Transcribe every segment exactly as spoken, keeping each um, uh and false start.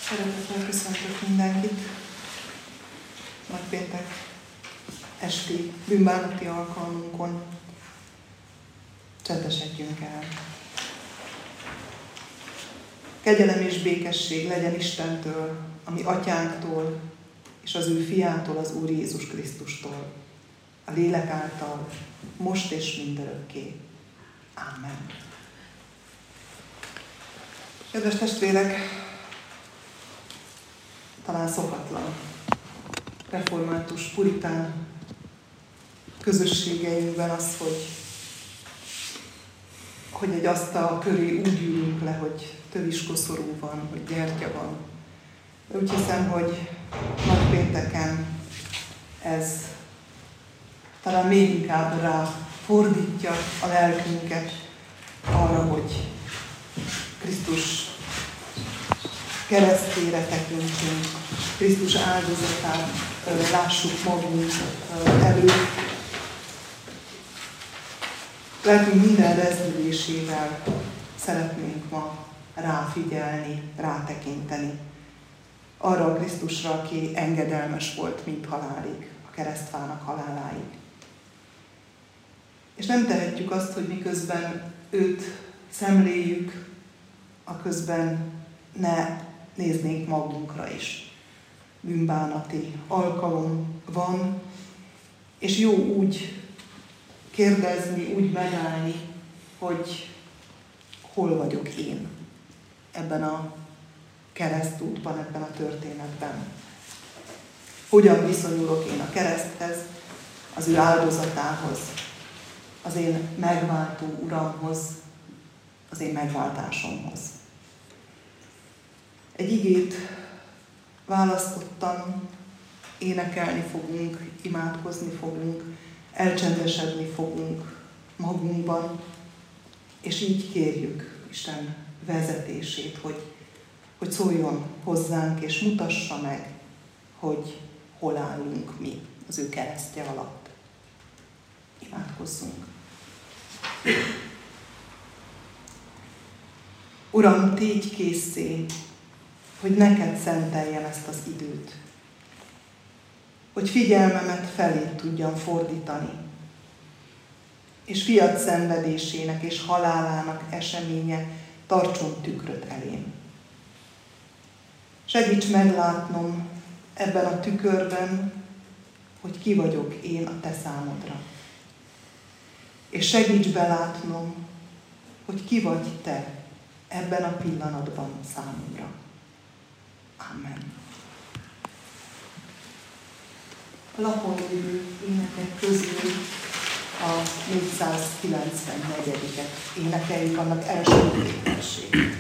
Szeretettel köszöntök mindenkit. Nagypéntek esti bűnbánati alkalmunkon. Csendesedjünk el. Kegyelem és békesség legyen Istentől, a mi atyánktól, és az ő fiától, az Úr Jézus Krisztustól, a lélek által, most és mindörökké. Ámen. Kedves testvérek, talán szokatlan református, puritán közösségeinkben az, hogy, hogy egy asztal köré úgy ülünk le, hogy töviskoszorú van, hogy gyertya van. De úgy hiszem, hogy nagypénteken ez talán még inkább rá fordítja a lelkünket arra, hogy Krisztus keresztjére tekintünk, Krisztus áldozatát lássuk magunk előtt. Lelkünk minden rezdülésével szeretnénk ma ráfigyelni, rátekinteni arra a Krisztusra, aki engedelmes volt mind halálig, a keresztfának haláláig. És nem tehetjük azt, hogy miközben őt szemléljük, aközben ne néznénk magunkra is. Bűnbánati alkalom van, és jó úgy kérdezni, úgy megállni, hogy hol vagyok én ebben a keresztútban, ebben a történetben. Hogyan viszonyulok én a kereszthez, az ő áldozatához, az én megváltó Uramhoz, az én megváltásomhoz. Egy igét választottam, énekelni fogunk, imádkozni fogunk, elcsendesedni fogunk magunkban, és így kérjük Isten vezetését, hogy, hogy szóljon hozzánk, és mutassa meg, hogy hol állunk mi az ő keresztje alatt. Imádkozzunk. Uram, tégy készé, hogy neked szenteljem ezt az időt, hogy figyelmemet felé tudjam fordítani, és fiad szenvedésének és halálának eseménye tartson tükröt elém. Segíts meglátnom ebben a tükörben, hogy ki vagyok én a te számodra. És segíts belátnom, hogy ki vagy te ebben a pillanatban számomra. Amen. A lapon lévő énekek közül a négyszázkilencvennegyediket énekeljük, annak első énekségét.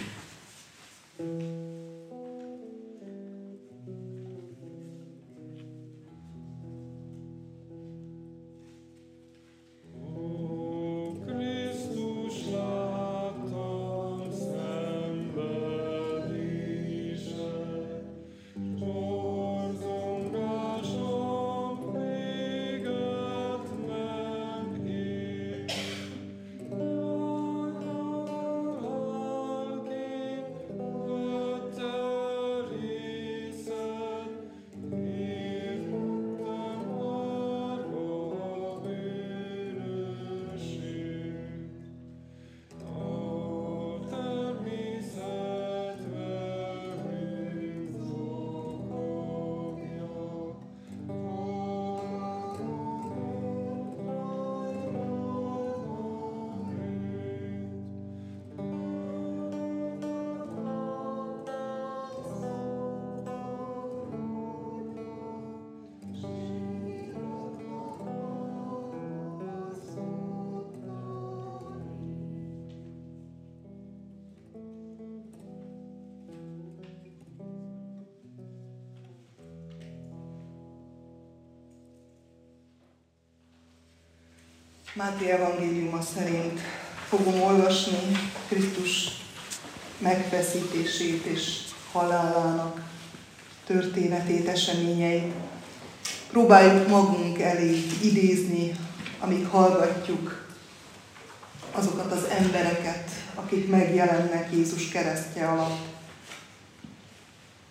Máté evangéliuma szerint fogom olvasni Krisztus megfeszítését és halálának történetét, eseményeit. Próbáljuk magunk elé idézni, amíg hallgatjuk azokat az embereket, akik megjelennek Jézus keresztje alatt.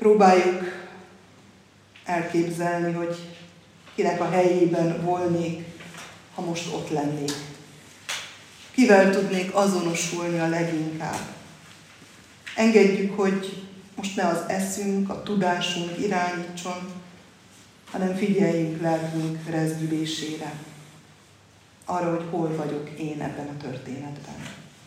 Próbáljuk elképzelni, hogy kinek a helyében volnék, ha most ott lennék. Kivel tudnék azonosulni a leginkább. Engedjük, hogy most ne az eszünk, a tudásunk irányítson, hanem figyeljünk lelkünk rezdülésére. Arra, hogy hol vagyok én ebben a történetben.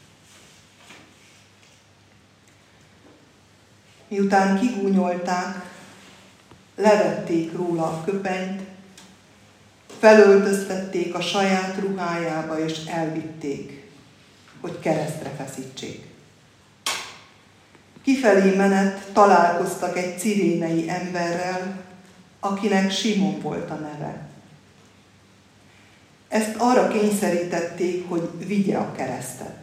Miután kigúnyolták, levették róla a köpenyt, felöltöztették a saját ruhájába és elvitték, hogy keresztre feszítsék. Kifelé menet találkoztak egy cirénei emberrel, akinek Simon volt a neve. Ezt arra kényszerítették, hogy vigye a keresztet.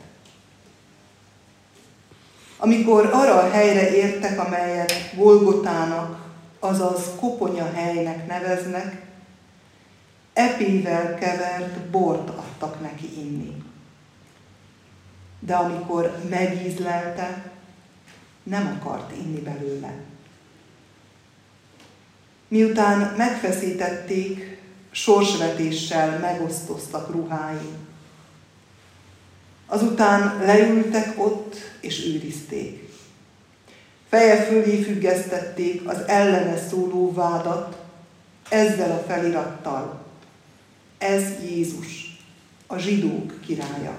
Amikor arra a helyre értek, amelyet Golgotának, azaz koponya helynek neveznek, epével kevert bort adtak neki inni. De amikor megízlelte, nem akart inni belőle. Miután megfeszítették, sorsvetéssel megosztoztak ruháin. Azután leültek ott, és őrizték. Feje fölé függesztették az ellene szóló vádat, ezzel a felirattal: ez Jézus, a zsidók királya.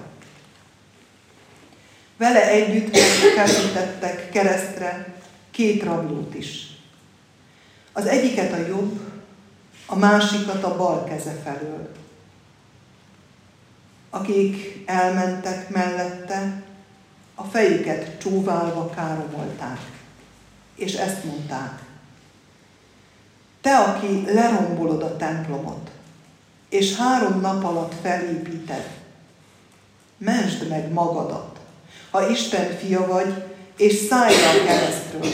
Vele együtt megkerítettek keresztre két rablót is. Az egyiket a jobb, a másikat a bal keze felől. Akik elmentek mellette, a fejüket csóválva káromolták, és ezt mondták: te, aki lerombolod a templomot, és három nap alatt felépíted, mentsd meg magadat, ha Isten fia vagy, és szállj le a keresztről.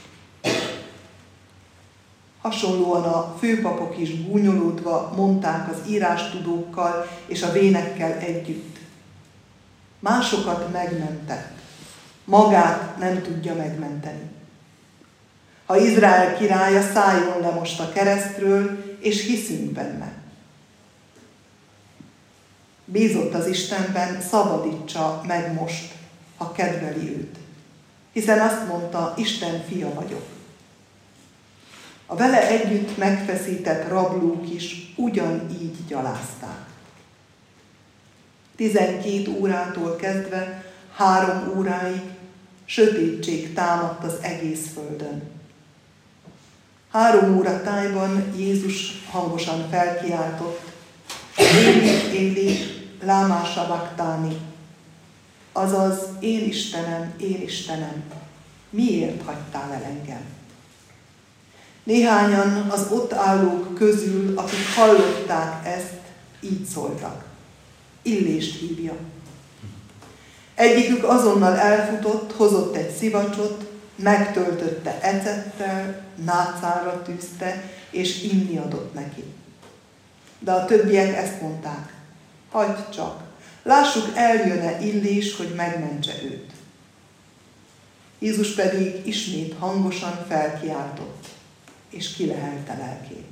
Hasonlóan a főpapok is gúnyolódva mondták az írástudókkal és a vénekkel együtt: másokat megmentett, magát nem tudja megmenteni. Ha Izrael királya, szálljon le most a keresztről, és hiszünk benne. Bízott az Istenben, szabadítsa meg most, ha kedveli őt. Hiszen azt mondta: Isten fia vagyok. A vele együtt megfeszített rablók is ugyanígy gyalázták. Tizenkét órától kezdve három óráig sötétség támadt az egész földön. Három óra tájban Jézus hangosan felkiáltott: Éli, Éli, lámá sabachthani, azaz: én Istenem, én Istenem, miért hagytál el engem? Néhányan az ott állók közül, akik hallották ezt, így szóltak: Illést hívja. Egyikük azonnal elfutott, hozott egy szivacsot, megtöltötte ecettel, nácára tűzte, és inni adott neki. De a többiek ezt mondták: hagyd csak, lássuk, eljön-e Illés, hogy megmentse őt. Jézus pedig ismét hangosan felkiáltott, és kilehelte lelkét.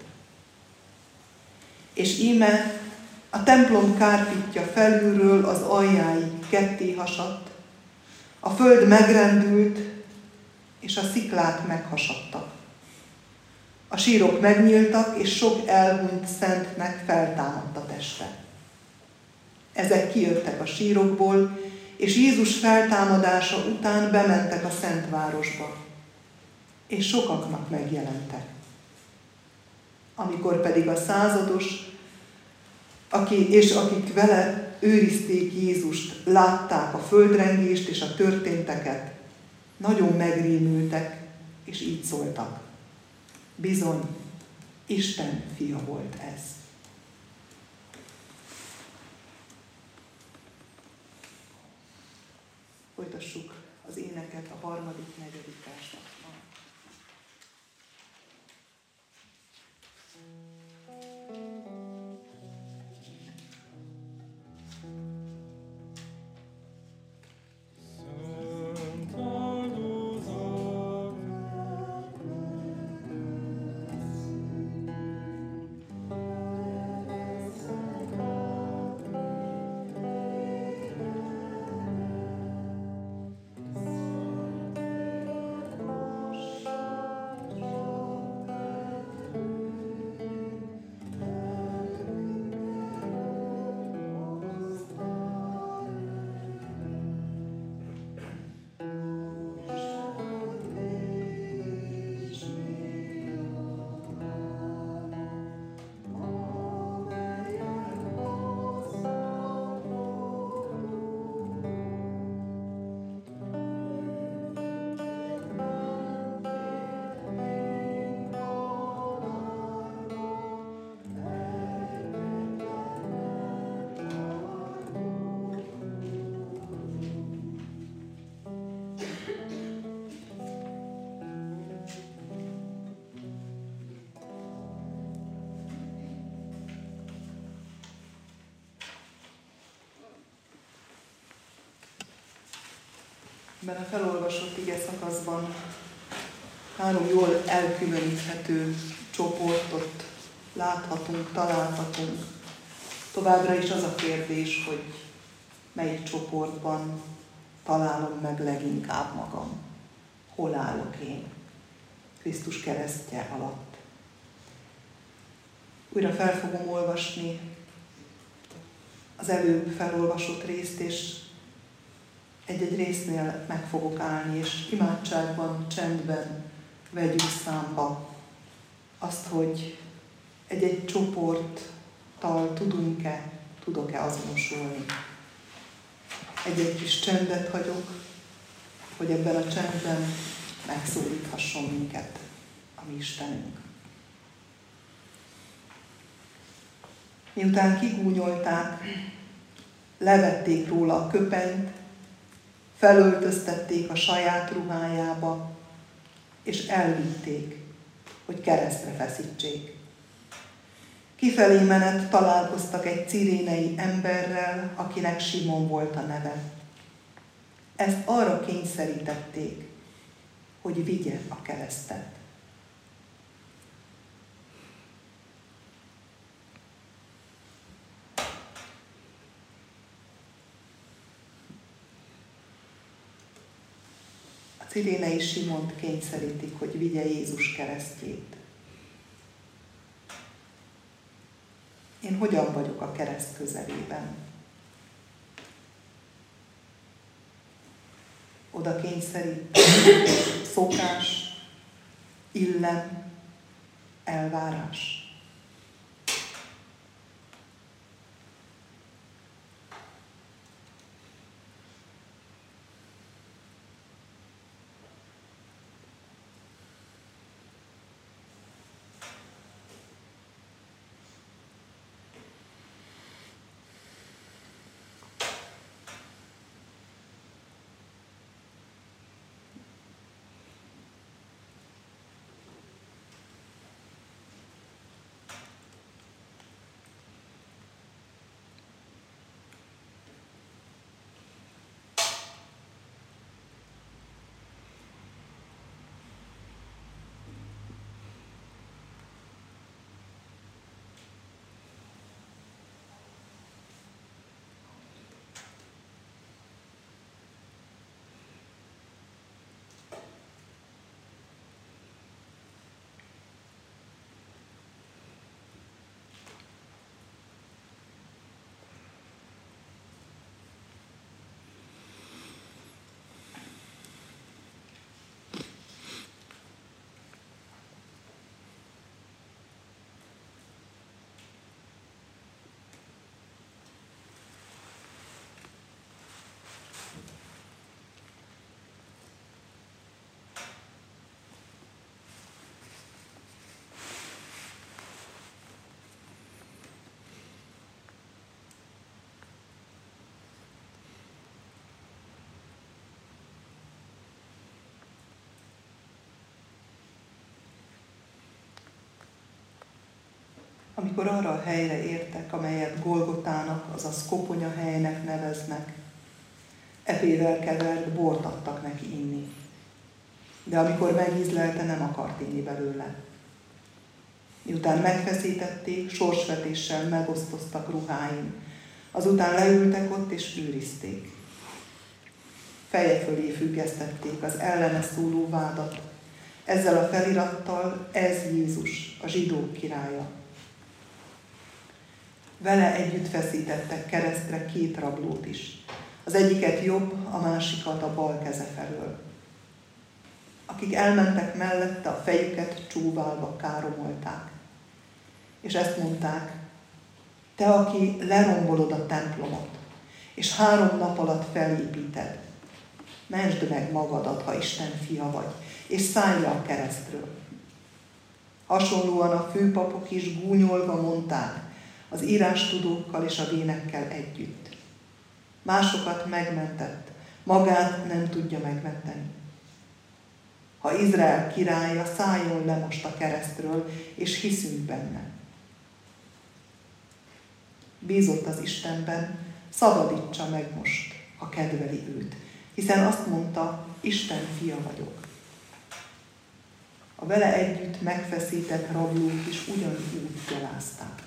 És íme a templom kárpitja felülről az aljáig ketté hasadt, a föld megrendült, és a sziklák meghasadtak. A sírok megnyíltak, és sok elhunyt szentnek feltámadt a teste. Ezek kijöttek a sírokból, és Jézus feltámadása után bementek a Szentvárosba, és sokaknak megjelentek. Amikor pedig a százados, aki, és akik vele őrizték Jézust, látták a földrengést és a történteket, nagyon megrémültek, és így szóltak: bizony, Isten fia volt ez. Folytassuk az éneket a harmadik, negyedik versben. Szent áldozat, Ebben a felolvasott ige szakaszban három jól elkülöníthető csoportot láthatunk, találhatunk. Továbbra is az a kérdés, hogy melyik csoportban találom meg leginkább magam. Hol állok én Krisztus keresztje alatt. Újra fel fogom olvasni az előbb felolvasott részt, és egy-egy résznél meg fogok állni, és imádságban, csendben vegyük számba azt, hogy egy-egy csoporttal tudunk-e, tudok-e azonosulni. Egy-egy kis csendet hagyok, hogy ebben a csendben megszólíthasson minket a mi Istenünk. Miután kigúnyolták, levették róla a köpenyt, felöltöztették a saját ruhájába, és elvitték, hogy keresztre feszítsék. Kifelé menet találkoztak egy cirénei emberrel, akinek Simon volt a neve. Ezt arra kényszerítették, hogy vigye a keresztet. A cirénei Simont kényszerítik, hogy vigye Jézus keresztjét. Én hogyan vagyok a kereszt közelében? Oda kényszerít szokás, illem, elvárás. Amikor arra a helyre értek, amelyet Golgotának, azaz koponya helynek neveznek, epével kevert bort adtak neki inni. De amikor megízlelte, nem akart inni belőle. Miután megfeszítették, sorsvetéssel megosztoztak ruháin. Azután leültek ott és őrizték. Feje fölé függesztették az ellene szóló vádat. Ezzel a felirattal: ez Jézus, a zsidók királya. Vele együtt feszítettek keresztre két rablót is. Az egyiket jobb, a másikat a bal keze felől. Akik elmentek mellette, a fejüket csóválva káromolták. És ezt mondták: te, aki lerombolod a templomot, és három nap alatt felépíted, mentsd meg magadat, ha Isten fia vagy, és szállj le a keresztről. Hasonlóan a főpapok is gúnyolva mondták, az írástudókkal és a vénekkel együtt. Másokat megmentett, magát nem tudja megmenteni. Ha Izrael királya, szálljon le most a keresztről, és hiszünk benne. Bízott az Istenben, szabadítsa meg most, ha kedveli őt. hiszen azt mondta, Isten fia vagyok. A vele együtt megfeszített rablók is ugyanúgy gyalázták.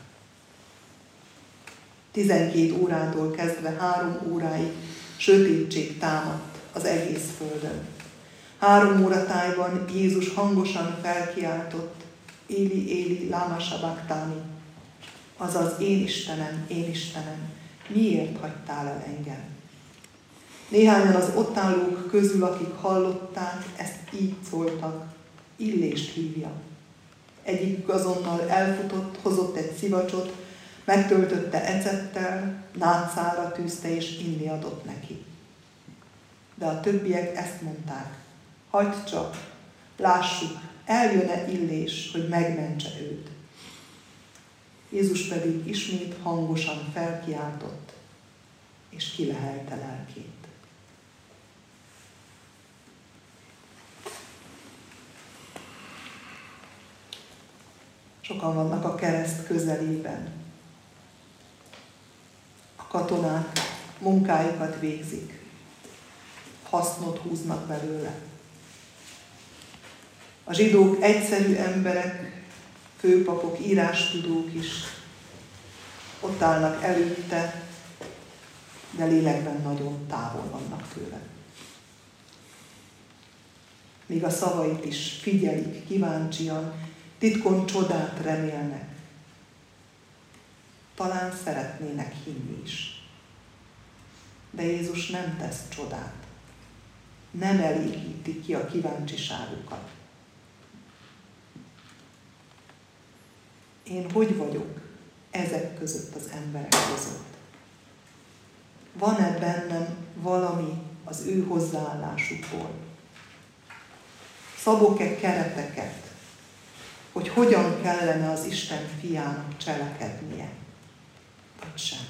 Tizenkét órától kezdve három óráig sötétség támadt az egész földön. Három óra tájban Jézus hangosan felkiáltott, Éli, Éli, láma sabachthani, azaz én Istenem, én Istenem, miért hagytál el engem? Néhányan az ott állók közül, akik hallották, ezt így szóltak, Illést hívja. Egyikük azonnal elfutott, hozott egy szivacsot, megtöltötte ecettel, nátszára tűzte és inni adott neki. De a többiek ezt mondták, hagyd csak, lássuk, eljön-e Illés, hogy megmentse őt. Jézus pedig ismét hangosan felkiáltott, és kilehelte lelkét. Sokan vannak a kereszt közelében. A katonák munkájukat végzik, hasznot húznak belőle. A zsidók egyszerű emberek, főpapok, írástudók is ott állnak előtte, de lélekben nagyon távol vannak tőle. Míg a szavait is figyelik kíváncsian, titkon csodát remélnek. Talán szeretnének hinni is. De Jézus nem tesz csodát. Nem elégíti ki a kíváncsiságukat. Én hogy vagyok ezek között az emberek között? Van-e bennem valami az ő hozzáállásukból? Szabok-e kereteket, hogy hogyan kellene az Isten fiának cselekednie, vagy sem?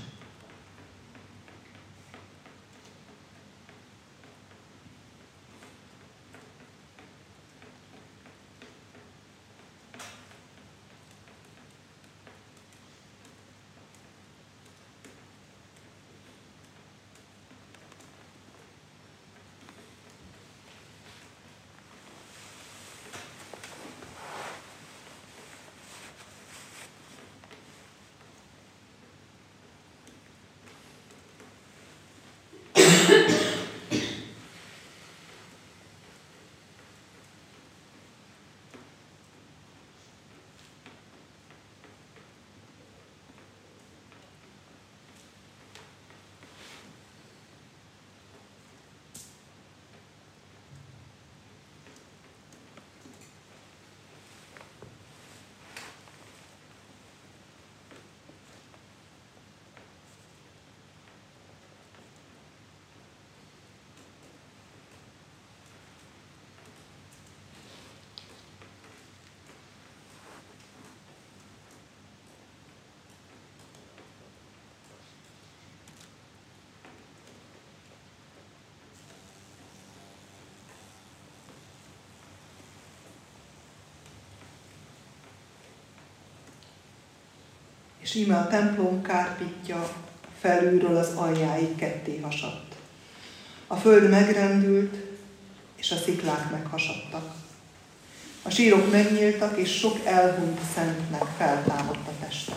És íme a templom kárpitja felülről az aljáig ketté hasadt. A föld megrendült, és a sziklák meghasadtak. A sírok megnyíltak, és sok elhunyt szentnek feltámadt a teste.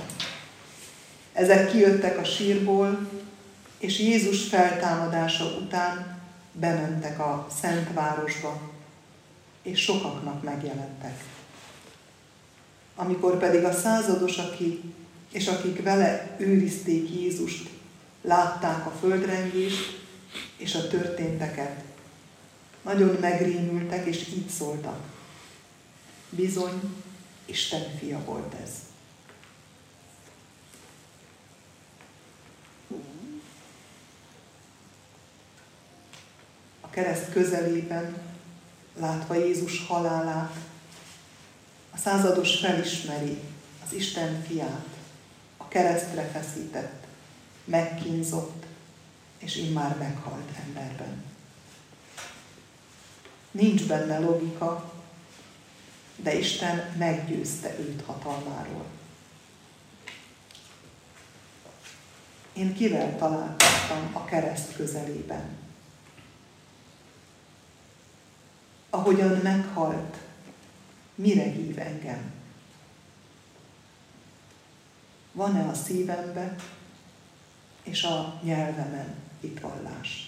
Ezek kijöttek a sírból, és Jézus feltámadása után bementek a szent városba, és sokaknak megjelentek. Amikor pedig a százados, aki és akik vele őrizték Jézust, látták a földrengést és a történteket, nagyon megrémültek, és így szóltak. Bizony, Isten fia volt ez. A kereszt közelében, látva Jézus halálát, a százados felismeri az Isten fiát, a keresztre feszített, megkínzott, és immár meghalt emberben. Nincs benne logika, de Isten meggyőzte őt hatalmáról. Én kivel találkoztam a kereszt közelében? ahogyan meghalt, mire hív engem? Van-e a szívembe és a nyelvemen hitvallás?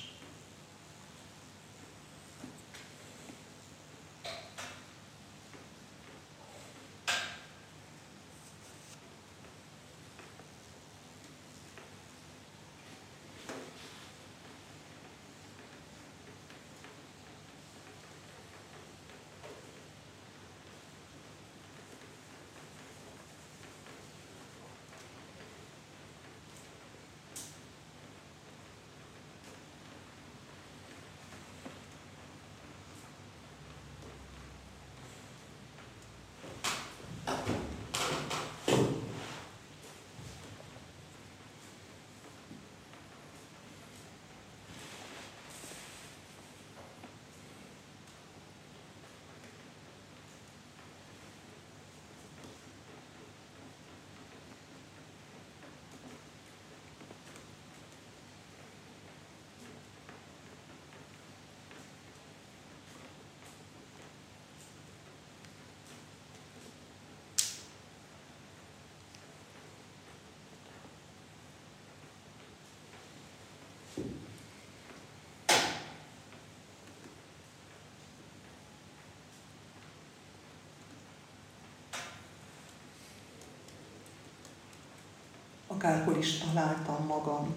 Akárhol is találtam magam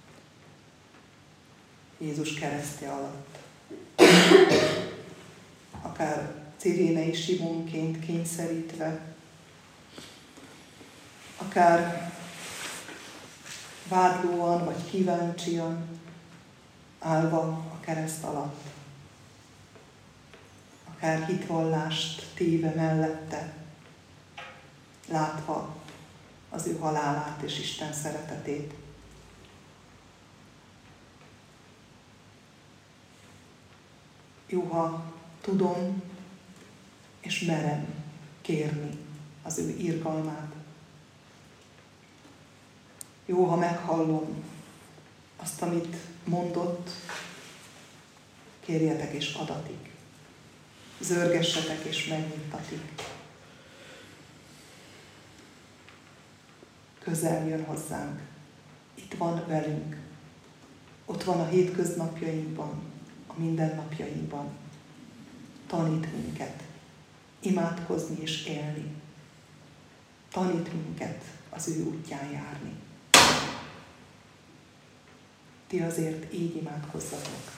Jézus keresztje alatt. Akár Cirénei Simonként kényszerítve, akár vádlóan vagy kíváncsian állva a kereszt alatt, akár hitvallást téve mellette, látva az ő halálát és Isten szeretetét. Jó, ha tudom és merem kérni az ő irgalmát. Jó, ha meghallom azt, amit mondott, kérjetek és adatik. Zörgessetek és megnyittatik. Közel jön hozzánk. Itt van velünk. Ott van a hétköznapjainkban, a mindennapjainkban. Tanít minket imádkozni és élni. Tanít minket az ő útján járni. Ti azért így imádkozzatok.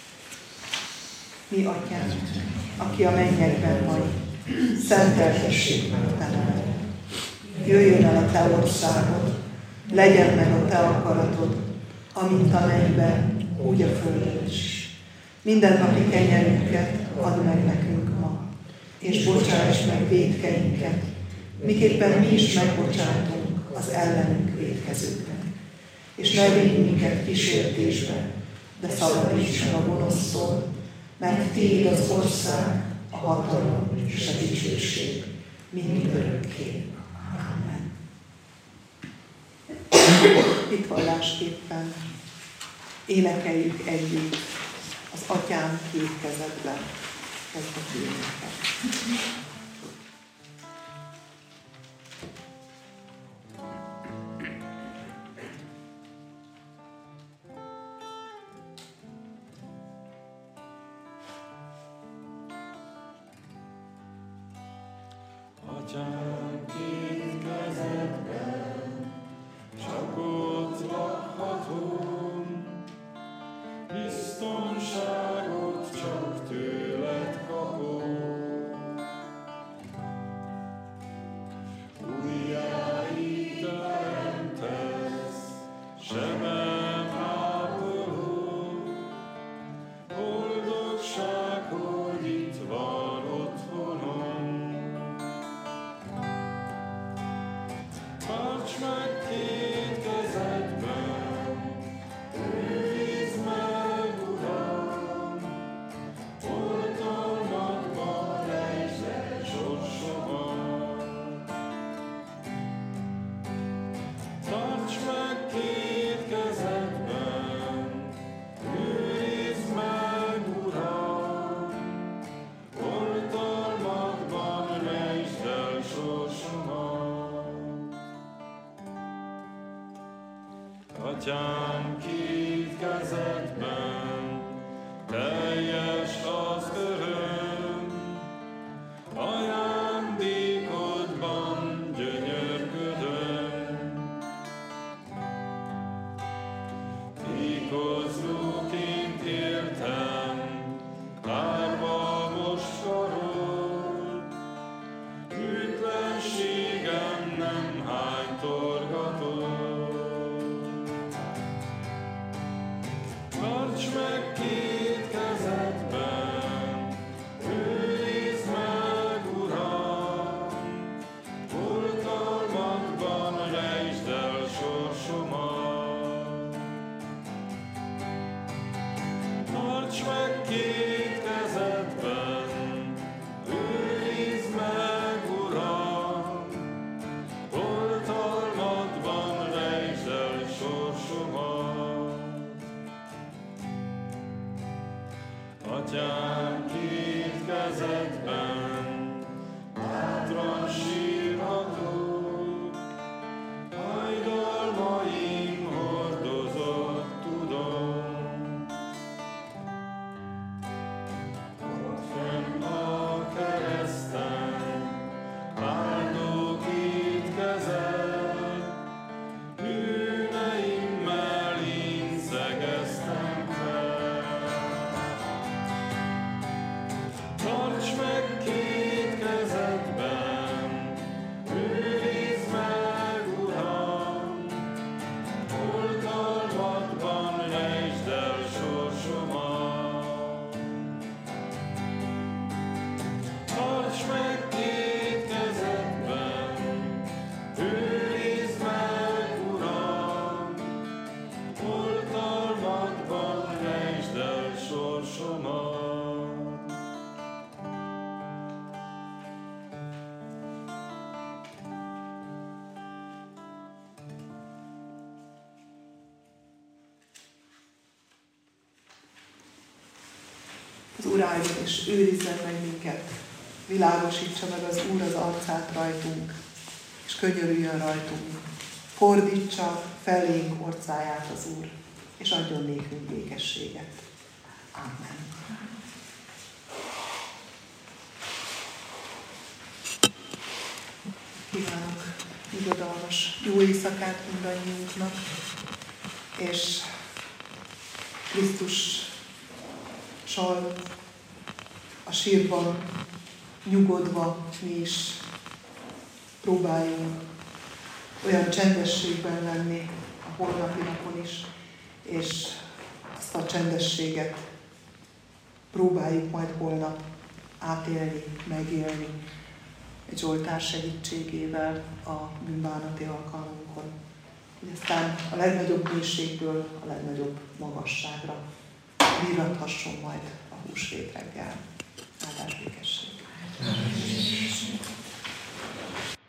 Mi, Atyánk, aki a mennyekben vagy, szenteltessék meg te neved. Jöjjön el a te országod, legyen meg a te akaratod, amint a mennyben, úgy a földön is. Mindennapi kenyerünket add meg nekünk ma, és bocsáss meg vétkeinket, miképpen mi is megbocsátunk az ellenünk vétkezőknek. És ne vigy minket kísértésbe, de szabadíts meg a gonosztól, mert tiéd az ország, a hatalom és a dicsőség, mind örökké. Amen. Hitvallásképpen énekeljük együtt az Atyám két kezedben ezt a éneket. Atyám két kezedben, csak ott lakhatom, biztonságot csak tőled kapom. Újjáig teremtesz, sebem ápoló, boldogság, hogy itt van otthonom. Atyám, két kezedben teljes az öröm, ajándékodban gyönyörködöm. Tékozlóként éltem, tárva most karol, bűtlenségem nem hánytorgatod. Tarts meg két kezedben, őrizd meg, Uram, oltalmakban rejtsd el sorsomat. Tarts meg két kezedben, őrizd meg, Uram, oltalmakban rejtsd el sorsomat. Atyám, két kezedben bátran sírhatok, fájdalmaim hordozott tudom. Ott fenn a kereszten áldó két kezed, bűneimmel én szegeztem fel. Tarts meg két kezedben, őrizd meg, Uram, oltalmadban rejtsd el sorsomat. Tarts meg két kezedben, őrizd meg, Uram, oltalmadban rejtsd el sorsomat. Az Úr áldjon és őrizzen meg minket, világosítsa meg az Úr az arcát rajtunk, és könyörüljön rajtunk. Fordítsa felénk orcáját az Úr, és adjon nékünk békességet. Amen. Kívánok nyugodalmas jó éjszakát mindannyiunknak, és Krisztus Sal a sírban nyugodva mi is próbáljunk olyan csendességben lenni a holnapi napon is, és azt a csendességet próbáljuk majd holnap átélni, megélni egy Zsoltár segítségével a bűnbánati alkalmunkon, hogy aztán a legnagyobb mélységből a legnagyobb magasságra virrathasson majd a húsvét reggel. Áldás békesség!